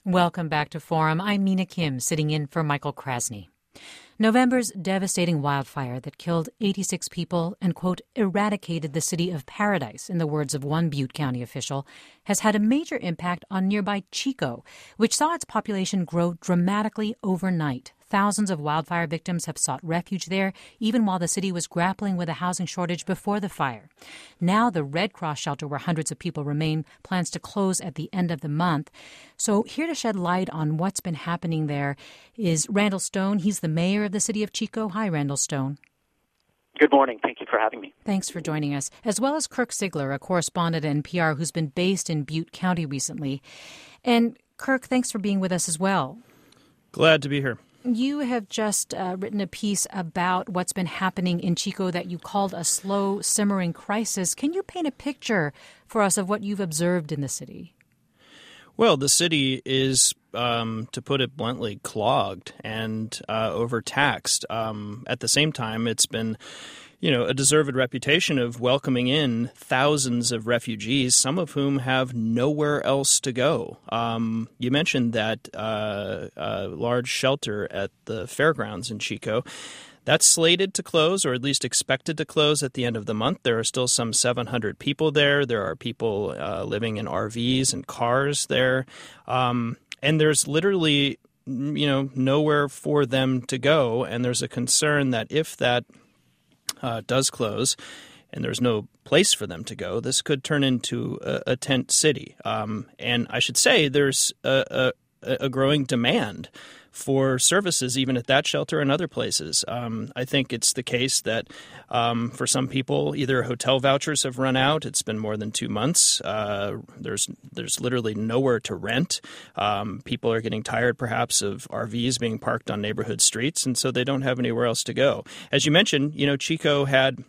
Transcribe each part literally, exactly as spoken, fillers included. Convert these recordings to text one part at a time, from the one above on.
Welcome back to Forum. I'm Mina Kim, sitting in for Michael Krasny. November's devastating wildfire that killed eighty-six people and, quote, eradicated the city of Paradise, in the words of one Butte County official, has had a major impact on nearby Chico, which saw its population grow dramatically overnight. Thousands of wildfire victims have sought refuge there, even while the city was grappling with a housing shortage before the fire. Now the Red Cross shelter where hundreds of people remain plans to close at the end of the month. So here to shed light on what's been happening there is Randall Stone. He's the mayor of the city of Chico. Hi, Randall Stone. Good morning. Thank you for having me. Thanks for joining us, as well as Kirk Sigler, a correspondent at N P R who's been based in Butte County recently. And Kirk, thanks for being with us as well. Glad to be here. You have just uh, written a piece about what's been happening in Chico that you called a slow simmering crisis. Can you paint a picture for us of what you've observed in the city? Well, the city is, um, to put it bluntly, clogged and uh, overtaxed. Um, at the same time, it's been, you know, a deserved reputation of welcoming in thousands of refugees, some of whom have nowhere else to go. Um, you mentioned that uh, uh, large shelter at the fairgrounds in Chico. That's slated to close, or at least expected to close at the end of the month. There are still some seven hundred people there. There are people uh, living in R Vs and cars there. Um, and there's literally, you know, nowhere for them to go. And there's a concern that if that uh, does close and there's no place for them to go, this could turn into a, a tent city. Um, and I should say there's a, a, a growing demand for services even at that shelter and other places. Um, I think it's the case that um, for some people, either hotel vouchers have run out. It's been more than two months. Uh, there's there's literally nowhere to rent. Um, people are getting tired, perhaps, of R Vs being parked on neighborhood streets, and so they don't have anywhere else to go. As you mentioned, you know, Chico had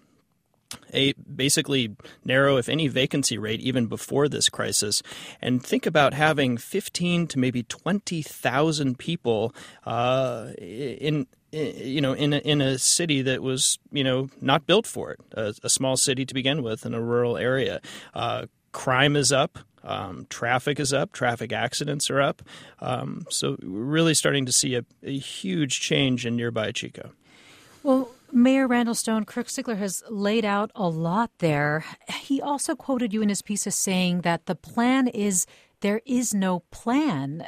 a basically narrow, if any, vacancy rate even before this crisis. And think about having fifteen to maybe twenty thousand people uh, in, you know, in a, in a city that was, you know, not built for it, a, a small city to begin with in a rural area. Uh, crime is up. Um, traffic is up. Traffic accidents are up. Um, so we're really starting to see a, a huge change in nearby Chico. Well, Mayor Randall Stone, Kirk Sigler has laid out a lot there. He also quoted you in his piece as saying that the plan is there is no plan.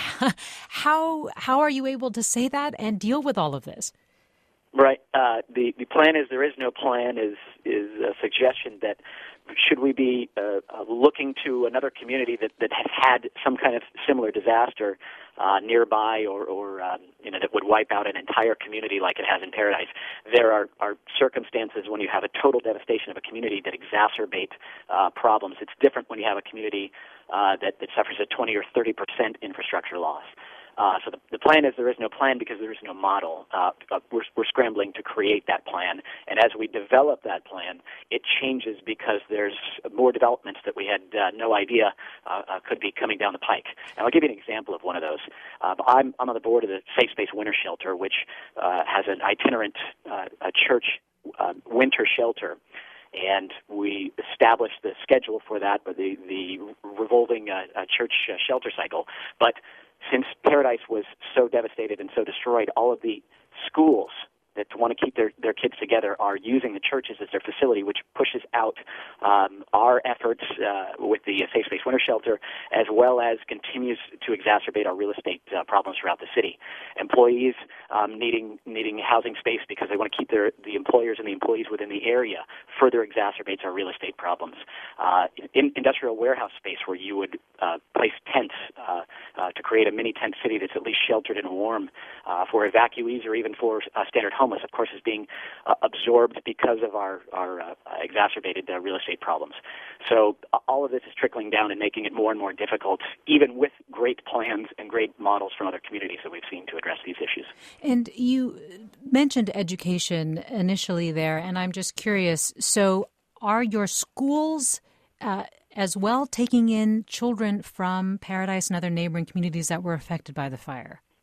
How how are you able to say that and deal with all of this? Right. Uh, the the plan is there is no plan is is a suggestion that should we be uh, uh, looking to another community that, that has had some kind of similar disaster uh, nearby or, or um, you know, that would wipe out an entire community like it has in Paradise. There are, are circumstances when you have a total devastation of a community that exacerbate uh, problems. It's different when you have a community uh, that, that suffers a twenty or thirty percent infrastructure loss. Uh, so the, the plan is there is no plan because there is no model. Uh, uh, we're, we're scrambling to create that plan. And as we develop that plan, it changes because there's more developments that we had uh, no idea uh, uh, could be coming down the pike. And I'll give you an example of one of those. Uh, I'm, I'm on the board of the Safe Space Winter Shelter, which uh, has an itinerant uh, a church uh, winter shelter. And we established the schedule for that, but the, the revolving uh, uh, church uh, shelter cycle. But since Paradise was so devastated and so destroyed, all of the schools that want to keep their, their kids together are using the churches as their facility, which pushes out um, our efforts uh, with the Safe Space Winter Shelter, as well as continues to exacerbate our real estate uh, problems throughout the city. Employees um, needing needing housing space because they want to keep their the employers and the employees within the area further exacerbates our real estate problems. Uh, in industrial warehouse space where you would uh, place tents uh, uh, to create a mini tent city that's at least sheltered and warm uh, for evacuees or even for uh, standard homeless, of course, is being uh, absorbed because of our, our uh, exacerbated uh, real estate problems. So uh, all of this is trickling down and making it more and more difficult, even with great plans and great models from other communities that we've seen to address these issues. And you mentioned education initially there, and I'm just curious, so are your schools uh, as well taking in children from Paradise and other neighboring communities that were affected by the fire?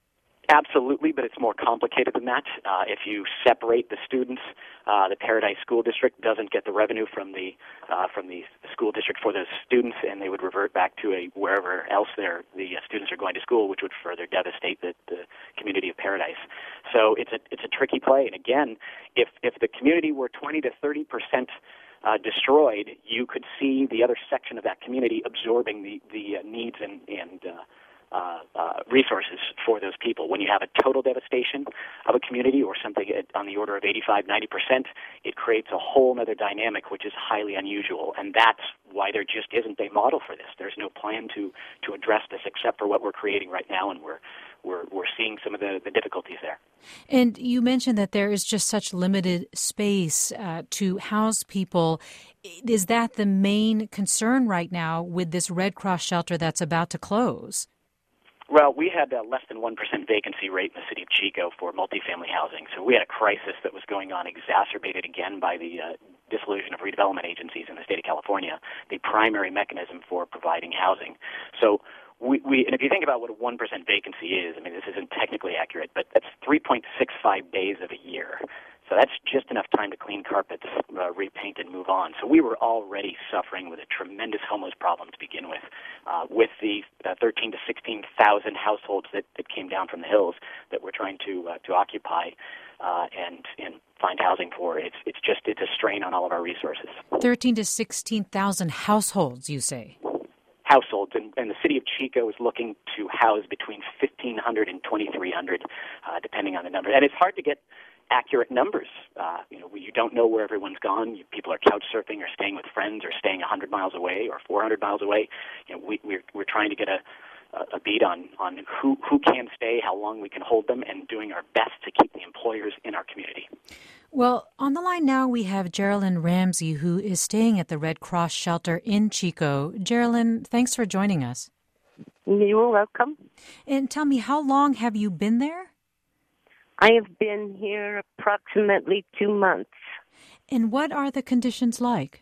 Absolutely, but it's more complicated than that. Uh, if you separate the students, uh, the Paradise School District doesn't get the revenue from the uh, from the school district for those students, and they would revert back to a wherever else they're, the uh, students are going to school, which would further devastate the, the community of Paradise. So it's a it's a tricky play. And again, if if the community were twenty to thirty percent Uh, destroyed, you could see the other section of that community absorbing the the uh, needs and and uh, uh, uh, resources for those people. When you have a total devastation of a community, or something at, on the order of eighty-five, ninety percent, it creates a whole other dynamic, which is highly unusual, and that's why there just isn't a model for this. There's no plan to to address this except for what we're creating right now, and we're we're we're seeing some of the, the difficulties there. And you mentioned that there is just such limited space uh, to house people. Is that the main concern right now with this Red Cross shelter that's about to close? Well, we had a less than one percent vacancy rate in the city of Chico for multifamily housing. So we had a crisis that was going on, exacerbated again by the uh, dissolution of redevelopment agencies in the state of California, the primary mechanism for providing housing. So We, we, and if you think about what a one percent vacancy is, I mean, this isn't technically accurate, but that's three point six five days of a year. So that's just enough time to clean carpets, uh, repaint, and move on. So we were already suffering with a tremendous homeless problem to begin with, uh, with the uh, thirteen to sixteen thousand households that, that came down from the hills that we're trying to uh, to occupy uh, and and find housing for. It's it's just it's a strain on all of our resources. Thirteen to sixteen thousand households, you say? Households, and, and the city of Chico is looking to house between fifteen hundred and twenty-three hundred, uh, depending on the number. And it's hard to get accurate numbers. Uh, you know, you don't know where everyone's gone. You, people are couch surfing, or staying with friends, or staying one hundred miles away, or four hundred miles away. You know, we, we're we're trying to get a a beat on on who who can stay, how long we can hold them, and doing our best to keep the employers in our community. Well, on the line now we have Geraldine Ramsey, who is staying at the Red Cross shelter in Chico. Geraldine, thanks for joining us. You're welcome. And tell me, how long have you been there? I have been here approximately two months. And what are the conditions like?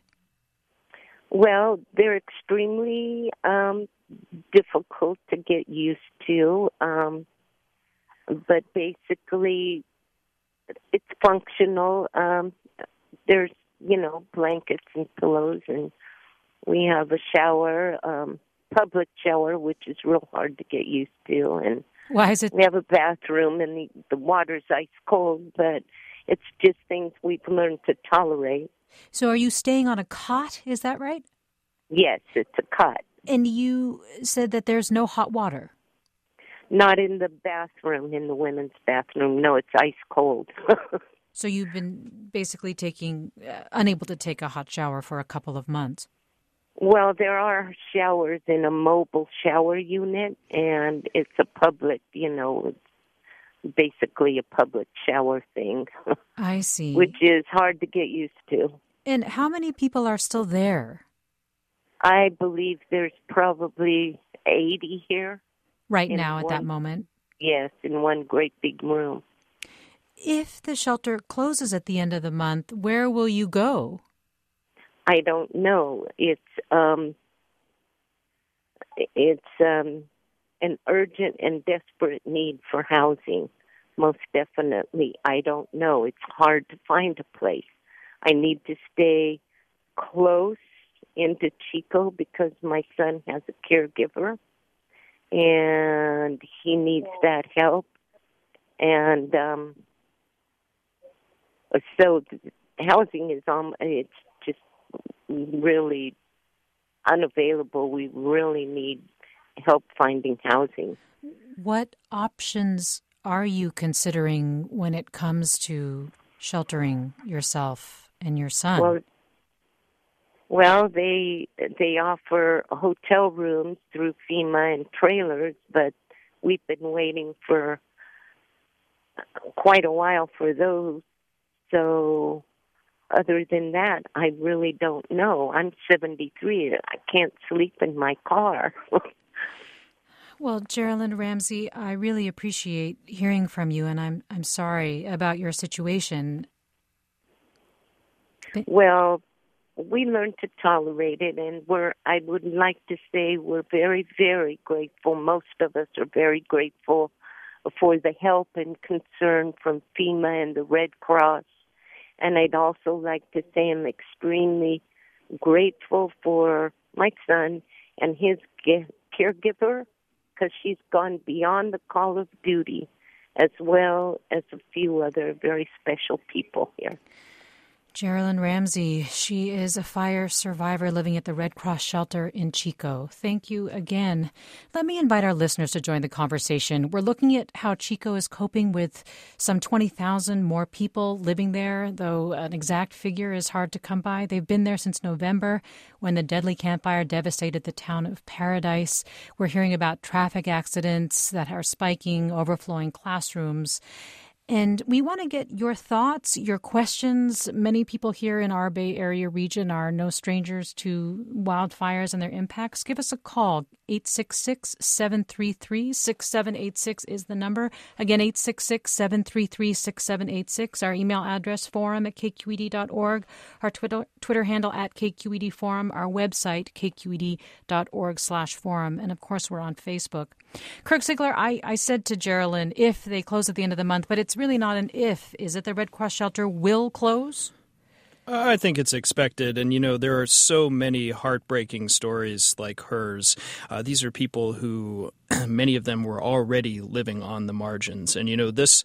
Well, they're extremely um, difficult to get used to, um, but basically it's functional. Um, there's, you know, blankets and pillows, and we have a shower, um, public shower, which is real hard to get used to. And why is it? We have a bathroom, and the, the water's ice cold, but it's just things we've learned to tolerate. So are you staying on a cot? Is that right? Yes, it's a cot. And you said that there's no hot water. Not in the bathroom, in the women's bathroom. No, it's ice cold. So you've been basically taking, uh, unable to take a hot shower for a couple of months. Well, there are showers in a mobile shower unit, and it's a public, you know, it's basically a public shower thing. I see. Which is hard to get used to. And how many people are still there? I believe there's probably eighty here. Right now, one, at that moment? Yes, in one great big room. If the shelter closes at the end of the month, where will you go? I don't know. It's um, it's um, an urgent and desperate need for housing, most definitely. I don't know. It's hard to find a place. I need to stay close into Chico because my son has a caregiver, and he needs that help. And um, so housing is on. It's just really unavailable. We really need help finding housing. What options are you considering when it comes to sheltering yourself and your son? Well, well, they they offer hotel rooms through FEMA and trailers, but we've been waiting for quite a while for those. So other than that, I really don't know. I'm seventy-three. I can't sleep in my car. Well, Geraldine Ramsey, I really appreciate hearing from you, and I'm I'm sorry about your situation. Well, we learned to tolerate it, and we're, I would like to say we're very, very grateful. Most of us are very grateful for the help and concern from FEMA and the Red Cross. And I'd also like to say I'm extremely grateful for my son and his caregiver, because she's gone beyond the call of duty, as well as a few other very special people here. Geraldine Ramsey, she is a fire survivor living at the Red Cross shelter in Chico. Thank you again. Let me invite our listeners to join the conversation. We're looking at how Chico is coping with some twenty thousand more people living there, though an exact figure is hard to come by. They've been there since November when the deadly campfire devastated the town of Paradise. We're hearing about traffic accidents that are spiking, overflowing classrooms. And we want to get your thoughts, your questions. Many people here in our Bay Area region are no strangers to wildfires and their impacts. Give us a call. eight six six, seven three three, six seven eight six is the number. Again, eight six six, seven three three, six seven eight six. Our email address, forum at k q e d dot org. Our Twitter, Twitter handle, at K Q E D Forum. Our website, k q e d dot org slash forum. And, of course, we're on Facebook. Kirk Ziegler, I, I said to Geraldine, if they close at the end of the month, but it's really not an if. Is it the Red Cross shelter will close? I think it's expected. And, you know, there are so many heartbreaking stories like hers. Uh, these are people who, many of them were already living on the margins. And, you know, this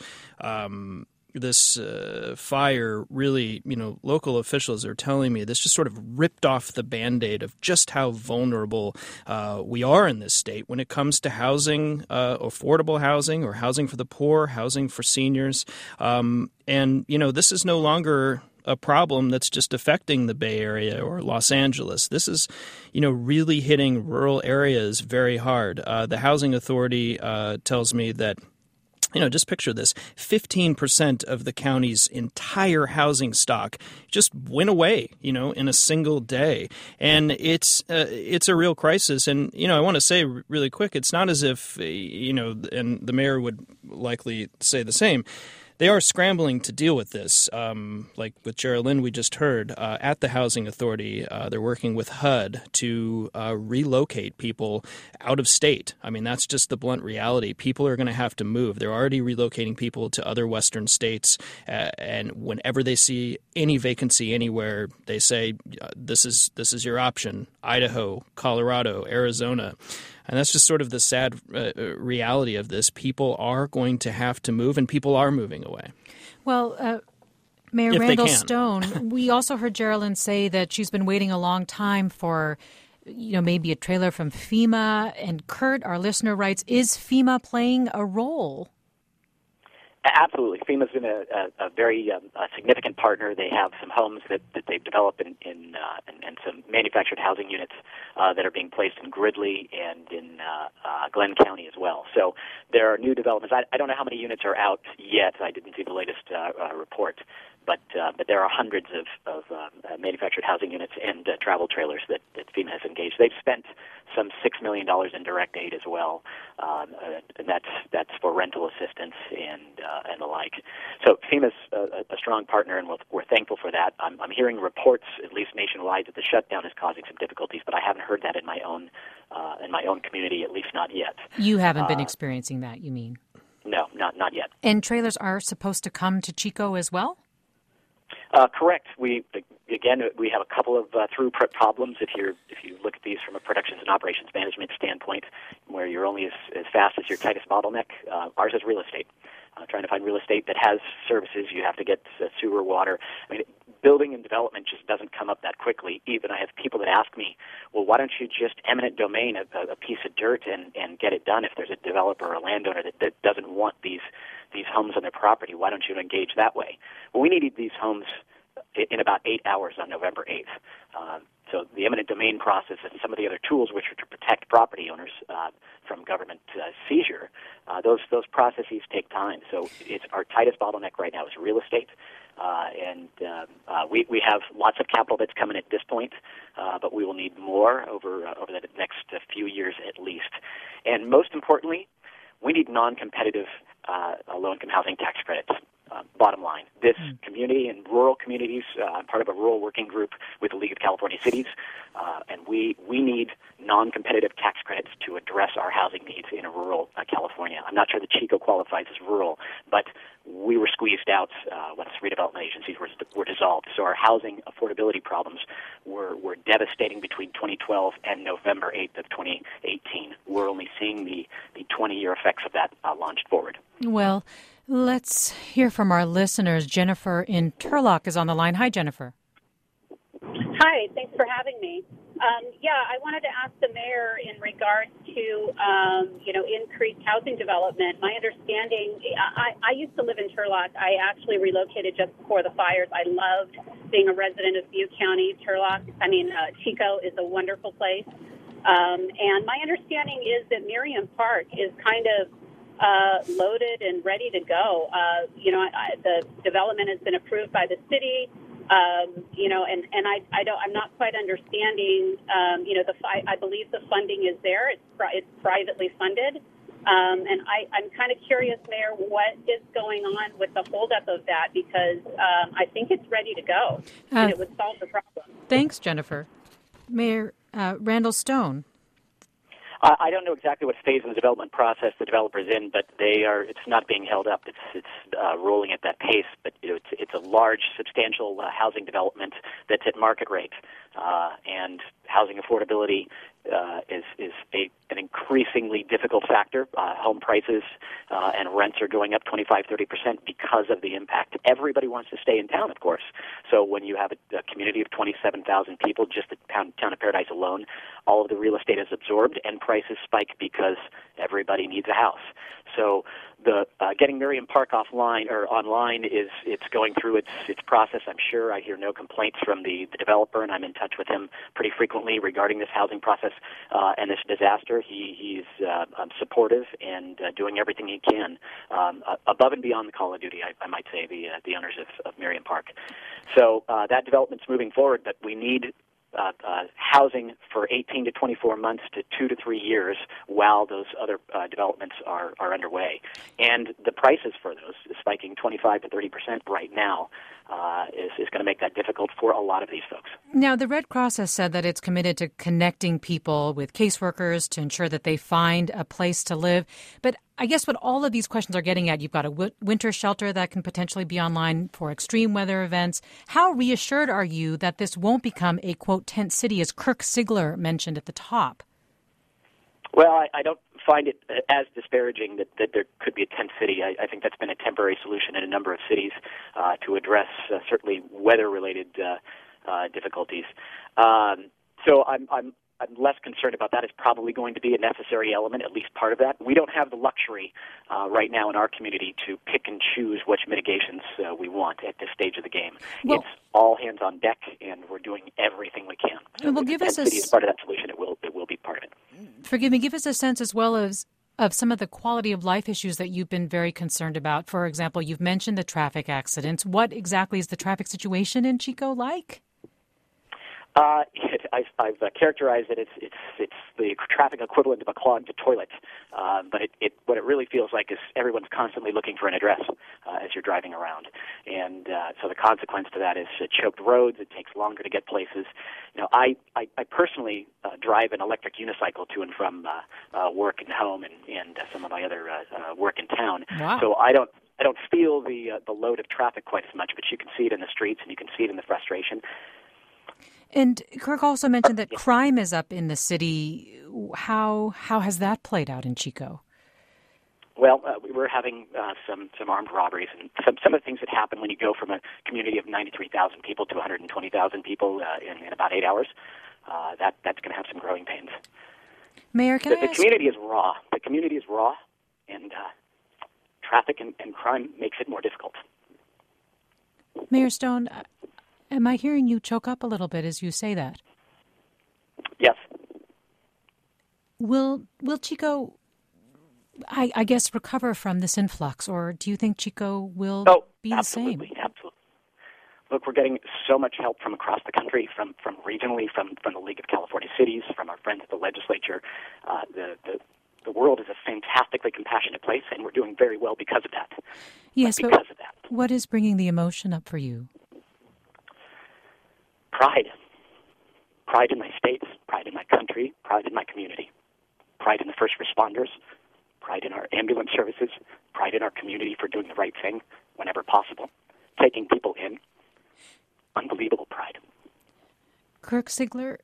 um, this uh, fire really, you know, local officials are telling me this just sort of ripped off the Band-Aid of just how vulnerable uh, we are in this state when it comes to housing, uh, affordable housing or housing for the poor, housing for seniors. Um, and, you know, this is no longer a problem that's just affecting the Bay Area or Los Angeles. This is, you know, really hitting rural areas very hard. Uh, the Housing Authority uh, tells me that, you know, just picture this, fifteen percent of the county's entire housing stock just went away, you know, in a single day. And it's uh, it's a real crisis. And, you know, I want to say really quick, it's not as if, you know, and the mayor would likely say the same. They are scrambling to deal with this. Um, like with Geraldine, we just heard, uh, at the Housing Authority, uh, they're working with H U D to uh, relocate people out of state. I mean, that's just the blunt reality. People are going to have to move. They're already relocating people to other western states. Uh, and whenever they see any vacancy anywhere, they say, this is this is your option. Idaho, Colorado, Arizona. And that's just sort of the sad uh, reality of this. People are going to have to move, and people are moving away. Well, uh, Mayor if Randall Stone, we also heard Geraldine say that she's been waiting a long time for, you know, maybe a trailer from FEMA. And Kurt, our listener, writes, is FEMA playing a role? Absolutely. FEMA's been a, a, a very um, a significant partner. They have some homes that, that they've developed in, in uh, and, and some manufactured housing units uh, that are being placed in Gridley and in uh, uh, Glenn County as well. So there are new developments. I, I don't know how many units are out yet. I didn't see the latest uh, uh, report. But uh, but there are hundreds of, of um, uh, manufactured housing units and uh, travel trailers that, that FEMA has engaged. They've spent some six million dollars in direct aid as well, um, uh, and that's that's for rental assistance and uh, and the like. So FEMA's a, a strong partner, and we're, we're thankful for that. I'm, I'm hearing reports, at least nationwide, that the shutdown is causing some difficulties, but I haven't heard that in my own uh, in my own community, at least not yet. You haven't been uh, experiencing that, you mean? No, not not yet. And trailers are supposed to come to Chico as well? Uh, correct. We again we have a couple of uh, throughput problems. If you if you look at these from a productions and operations management standpoint, where you're only as, as fast as your tightest bottleneck, uh, ours is real estate. Uh, trying to find real estate that has services, you have to get uh, sewer, water. I mean, building and development just doesn't come up that quickly. Even I have people that ask me, well, why don't you just eminent domain a, a piece of dirt and, and get it done if there's a developer or a landowner that, that doesn't want these these homes on their property? Why don't you engage that way? Well, we needed these homes in about eight hours on November eighth. Uh, so the eminent domain process and some of the other tools which are to protect property owners uh, from government uh, seizure, uh, those those processes take time. So it's our tightest bottleneck right now is real estate. Uh, and uh, uh, we, we have lots of capital that's coming at this point, uh, but we will need more over uh, over the next uh, few years at least. And most importantly, we need non-competitive uh, low-income housing tax credits. uh, bottom line. This mm. community and rural communities, uh, I'm part of a rural working group with the League of California Cities, uh, and we, we need non-competitive tax credits to address our housing needs in rural uh, California. I'm not sure that Chico qualifies as rural, but we were squeezed out uh, once redevelopment agencies were, were dissolved. So our housing affordability problems were, were devastating between twenty twelve and November eighth of twenty eighteen. We're only seeing the, the twenty-year effects of that uh, launched forward. Well, let's hear from our listeners. Jennifer in Turlock is on the line. Hi, Jennifer. Hi, thanks for having me. Um, yeah, I wanted to ask the mayor in regards to, um, you know, increased housing development. My understanding, I, I used to live in Turlock. I actually relocated just before the fires. I loved being a resident of Butte County. Turlock, I mean, uh, Chico is a wonderful place. Um, and my understanding is that Miriam Park is kind of uh, loaded and ready to go. Uh, you know, I, the development has been approved by the city. Um, you know, and, and I, I don't, I'm not quite understanding, um, you know, the, I, I believe the funding is there. It's, it's privately funded. Um, and I, I'm kind of curious, Mayor, what is going on with the holdup of that? Because um, I think it's ready to go, uh, and it would solve the problem. Thanks, Jennifer. Mayor uh, Randall Stone. Uh, I don't know exactly what phase of the development process the developer's in, but they are. It's not being held up. It's it's uh, rolling at that pace. But you know, it's it's a large, substantial uh, housing development that's at market rate, uh, and housing affordability uh, is is a, an increasingly difficult factor. Uh, home prices uh, and rents are going up twenty-five, thirty percent because of the impact. Everybody wants to stay in town, of course. So when you have a, a community of twenty-seven thousand people, just the town, town of Paradise alone, all of the real estate is absorbed and prices spike because everybody needs a house. So the uh, getting Miriam Park offline or online is it's going through its its process. I'm sure I hear no complaints from the, the developer, and I'm in touch with him pretty frequently regarding this housing process uh, and this disaster. He he's uh, um, supportive and uh, doing everything he can um, uh, above and beyond the call of duty. I, I might say the uh, the owners of, of Miriam Park. So uh, that development's moving forward, but we need Uh, uh, housing for eighteen to twenty-four months to two to three years while those other uh, developments are, are underway. And the prices for those is spiking twenty-five to thirty percent right now uh, is, is going to make that difficult for a lot of these folks. Now, the Red Cross has said that it's committed to connecting people with caseworkers to ensure that they find a place to live. But I guess what all of these questions are getting at, you've got a w- winter shelter that can potentially be online for extreme weather events. How reassured are you that this won't become a, quote, tent city, as Kirk Sigler mentioned at the top? Well, I, I don't find it as disparaging that, that there could be a tent city. I, I think that's been a temporary solution in a number of cities uh, to address uh, certainly weather-related uh, uh, difficulties. Um, so I'm, I'm I'm less concerned about that. It's probably going to be a necessary element, at least part of that. We don't have the luxury uh, right now in our community to pick and choose which mitigations uh, we want at this stage of the game. Well, it's all hands on deck, and we're doing everything we can. So well, give us a city is part of that solution. It will it will be part of it. Forgive me. Give us a sense as well as of some of the quality of life issues that you've been very concerned about. For example, you've mentioned the traffic accidents. What exactly is the traffic situation in Chico like? Uh, it, I've, I've uh, characterized it. It's it's it's the traffic equivalent of a clogged toilet. Uh, but it, it what it really feels like is everyone's constantly looking for an address uh, as you're driving around, and uh, so the consequence to that is uh, choked roads. It takes longer to get places. You know, I I, I personally uh, drive an electric unicycle to and from uh, uh, work and home, and and uh, some of my other uh, uh, work in town. Wow. So I don't. I don't feel the uh, the load of traffic quite as much, but you can see it in the streets and you can see it in the frustration. And Kirk also mentioned that crime is up in the city. How how has that played out in Chico? Well, uh, we were having uh, some some armed robberies, and some some of the things that happen when you go from a community of ninety-three thousand people to one hundred twenty thousand people uh, in, in about eight hours. Uh, that that's going to have some growing pains. Mayor, can the, I the ask... community is raw. The community is raw, and uh, traffic and, and crime makes it more difficult. Mayor Stone, am I hearing you choke up a little bit as you say that? Yes. Will Will Chico, I, I guess, recover from this influx, or do you think Chico will oh, be the absolutely, same? Absolutely. Look, we're getting so much help from across the country, from, from regionally, from, from the League of California Cities, from our friends at the legislature. Uh, the, the the world is a fantastically compassionate place, and we're doing very well because of that. Yes, but but because of that. What is bringing the emotion up for you? Pride. Pride in my states, pride in my country, pride in my community, pride in the first responders, pride in our ambulance services, pride in our community for doing the right thing whenever possible, taking people in. Unbelievable pride. Kirk Sigler,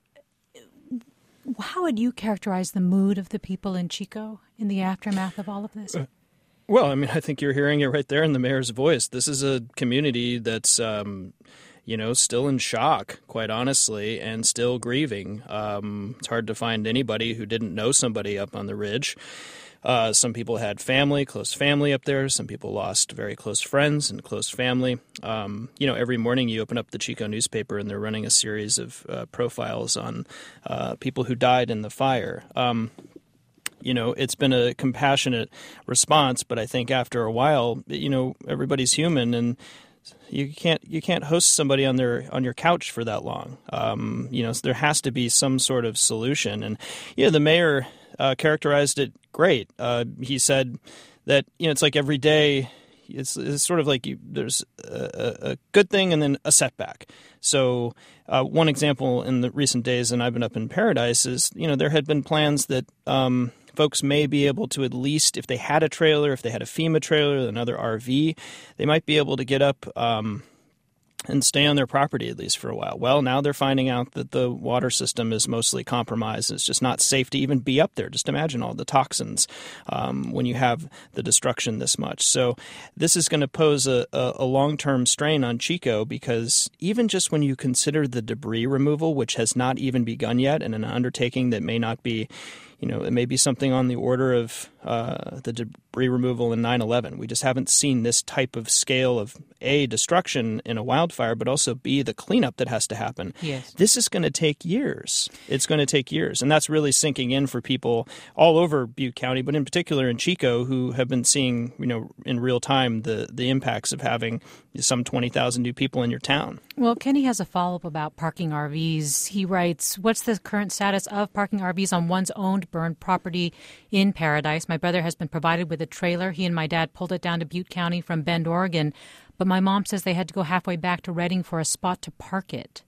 how would you characterize the mood of the people in Chico in the aftermath of all of this? Uh, well, I mean, I think you're hearing it right there in the mayor's voice. This is a community that's, um, you know, still in shock, quite honestly, and still grieving. Um, it's hard to find anybody who didn't know somebody up on the ridge. Uh, some people had family, close family up there. Some people lost very close friends and close family. Um, you know, every morning you open up the Chico newspaper and they're running a series of uh, profiles on uh, people who died in the fire. Um, you know, it's been a compassionate response, but I think after a while, you know, everybody's human and you can't you can't host somebody on their on your couch for that long. Um, you know, so there has to be some sort of solution. And you know, the mayor uh, characterized it great. Uh, he said that you know it's like every day. It's, it's sort of like you, there's a, a good thing and then a setback. So uh, one example in the recent days, and I've been up in Paradise, is you know there had been plans that um, folks may be able to at least, if they had a trailer, if they had a FEMA trailer, another R V, they might be able to get up um, and stay on their property at least for a while. Well, now they're finding out that the water system is mostly compromised. It's just not safe to even be up there. Just imagine all the toxins um, when you have the destruction this much. So this is going to pose a, a, a long-term strain on Chico because even just when you consider the debris removal, which has not even begun yet, and an undertaking that may not be You know, it may be something on the order of uh, the debris removal in nine eleven. We just haven't seen this type of scale of, A, destruction in a wildfire, but also, B, the cleanup that has to happen. Yes. This is going to take years. It's going to take years. And that's really sinking in for people all over Butte County, but in particular in Chico, who have been seeing, you know, in real time the, the impacts of having some twenty thousand new people in your town. Well, Kenny has a follow-up about parking R Vs. He writes, what's the current status of parking R Vs on one's owned burned property in Paradise? My brother has been provided with a trailer. He and my dad pulled it down to Butte County from Bend, Oregon, but my mom says they had to go halfway back to Redding for a spot to park it.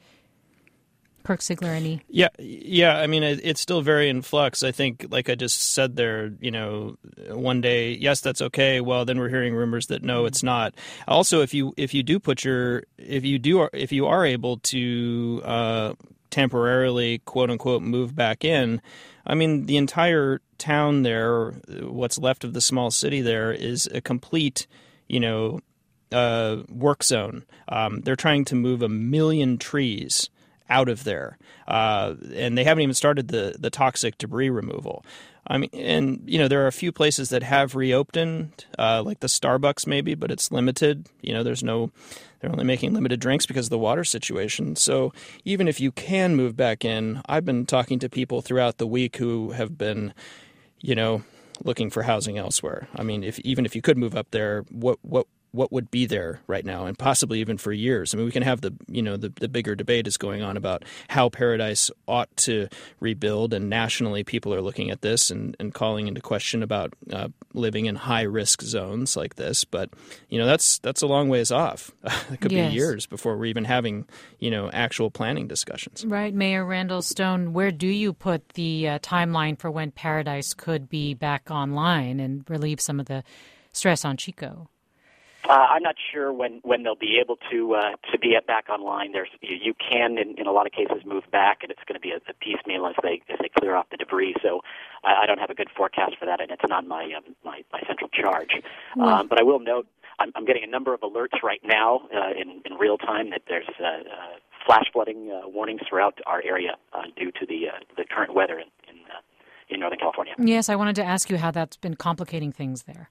Kirk Sigler, any? Yeah, yeah. I mean, it, it's still very in flux. I think, like I just said there, you know, one day, yes, that's okay. Well, then we're hearing rumors that no, it's not. Also, if you if you do put your if you do if you are able to uh, temporarily, quote unquote, move back in, I mean, the entire town there, what's left of the small city there, is a complete, you know, uh, work zone. Um, they're trying to move a million trees out of there, uh, and they haven't even started the the toxic debris removal. I mean, and you know, there are a few places that have reopened, uh, like the Starbucks maybe, but it's limited. You know, there's no, they're only making limited drinks because of the water situation. So even if you can move back in, I've been talking to people throughout the week who have been, you know, looking for housing elsewhere. I mean, if even if you could move up there, what what what would be there right now, and possibly even for years. I mean, we can have the, you know, the, the bigger debate is going on about how Paradise ought to rebuild, and nationally people are looking at this and, and calling into question about uh, living in high-risk zones like this. But, you know, that's that's a long ways off. It could Yes. be years before we're even having, you know, actual planning discussions. Right, Mayor Randall Stone, where do you put the uh, timeline for when Paradise could be back online and relieve some of the stress on Chico? Uh, I'm not sure when, when they'll be able to uh, to be at back online. There's you, you can in, in a lot of cases move back, and it's going to be a, a piecemeal as they as they clear off the debris. So I, I don't have a good forecast for that, and it's not my um, my, my central charge. Well, um, but I will note I'm, I'm getting a number of alerts right now uh, in in real time that there's uh, uh, flash flooding uh, warnings throughout our area uh, due to the uh, the current weather in in, uh, in Northern California. Yes, I wanted to ask you how that's been complicating things there.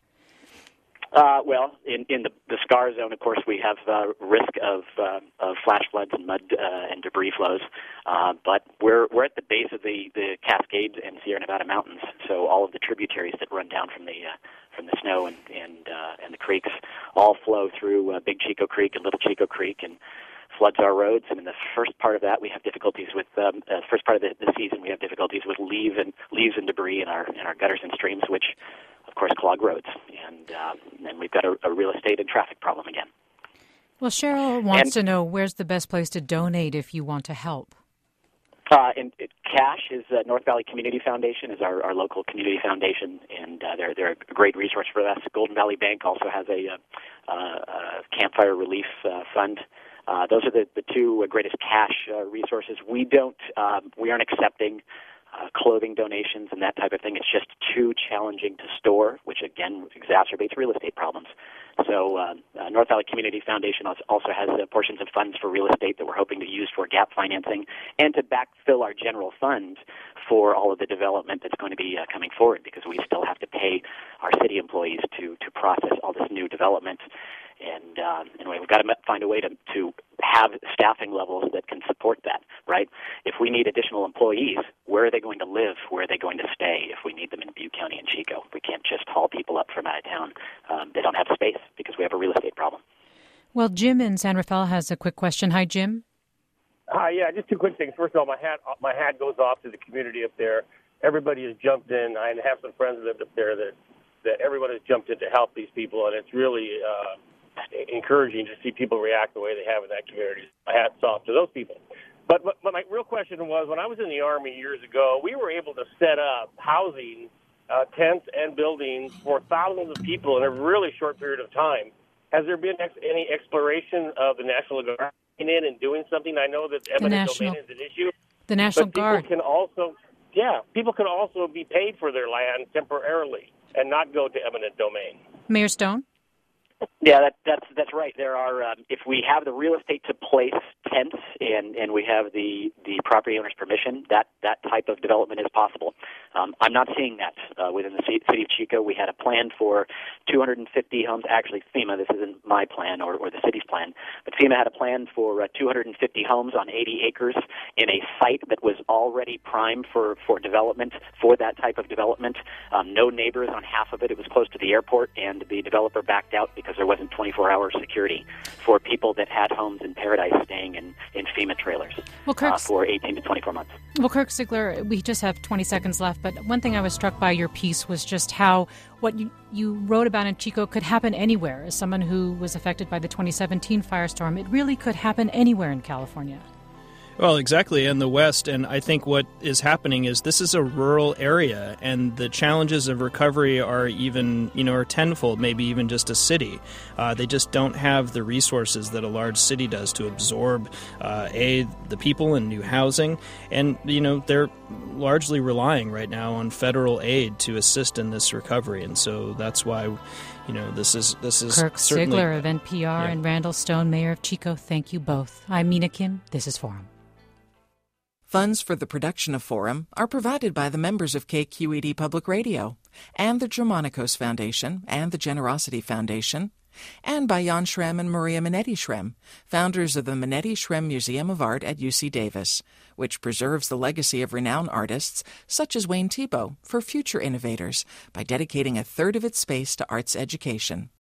Uh, well, in, in the, the SCAR zone, of course, we have uh, risk of, uh, of flash floods and mud uh, and debris flows. Uh, but we're we're at the base of the, the Cascades and Sierra Nevada mountains, so all of the tributaries that run down from the uh, from the snow and and, uh, and the creeks all flow through uh, Big Chico Creek and Little Chico Creek and floods our roads. And in the first part of that, we have difficulties with um, uh, first part of the, the season. We have difficulties with leaf and leaves and debris in our in our gutters and streams, which of of course, clogged roads. And uh, then we've got a, a real estate and traffic problem again. Well, Cheryl wants and, to know where's the best place to donate if you want to help. Uh, and it, Cash is uh, North Valley Community Foundation is our, our local community foundation, and uh, they're they're a great resource for us. Golden Valley Bank also has a, uh, uh, campfire relief uh, fund. Uh, those are the, the two greatest cash uh, resources. We don't um, we aren't accepting uh, clothing donations and that type of thing. It's just too challenging to store, which again exacerbates real estate problems. So uh, uh, North Valley Community Foundation also has uh, portions of funds for real estate that we're hoping to use for gap financing and to backfill our general fund for all of the development that's going to be uh, coming forward, because we still have to pay our city employees to, to process all this new development. And, uh, anyway, we've got to find a way to, to have staffing levels that can support that, right? If we need additional employees, where are they going to live? Where are they going to stay if we need them in Butte County and Chico? We can't just haul people up from out of town. Um, they don't have space because we have a real estate problem. Well, Jim in San Rafael has a quick question. Hi, Jim. Hi, yeah, just two quick things. First of all, my hat my hat goes off to the community up there. Everybody has jumped in. I have some friends that live up there that, that everyone has jumped in to help these people, and it's really uh, encouraging to see people react the way they have in that community. My hat's off to those people. But, but, but my real question was, when I was in the Army years ago, we were able to set up housing, uh, tents and buildings for thousands of people in a really short period of time. Has there been ex- any exploration of the National Guard in and doing something? I know that eminent domain is an issue. The National but people Guard. can also, yeah, people can also be paid for their land temporarily and not go to eminent domain. Mayor Stone? Yeah, that, that's that's right. There are, um, if we have the real estate to place tents and, and we have the, the property owner's permission, that, that type of development is possible. Um, I'm not seeing that uh, within the city of Chico. We had a plan for two hundred fifty homes. Actually, FEMA, this isn't my plan or, or the city's plan, but FEMA had a plan for uh, two hundred fifty homes on eighty acres in a site that was already primed for, for development, for that type of development. Um, no neighbors on half of it. It was close to the airport, and the developer backed out because there wasn't twenty-four hour security for people that had homes in Paradise staying in, in FEMA trailers well, Kirk, uh, for eighteen to twenty-four months. Well, Kirk Sigler, we just have twenty seconds left, but one thing I was struck by your piece was just how what you, you wrote about in Chico could happen anywhere. As someone who was affected by the twenty seventeen firestorm, it really could happen anywhere in California. Well, exactly, in the West, and I think what is happening is this is a rural area, and the challenges of recovery are even, you know, are tenfold, maybe even just a city. Uh, they just don't have the resources that a large city does to absorb, uh, A, the people and new housing, and, you know, they're largely relying right now on federal aid to assist in this recovery, and so that's why, you know, this is this is Kirk certainly, Sigler of N P R yeah. and Randall Stone, Mayor of Chico, thank you both. I'm Mina Kim. This is Forum. Funds for the production of Forum are provided by the members of K Q E D Public Radio and the Germanicos Foundation and the Generosity Foundation, and by Jan Schrem and Maria Minetti Schrem, founders of the Minetti Schrem Museum of Art at U C Davis, which preserves the legacy of renowned artists such as Wayne Thiebaud for future innovators by dedicating a third of its space to arts education.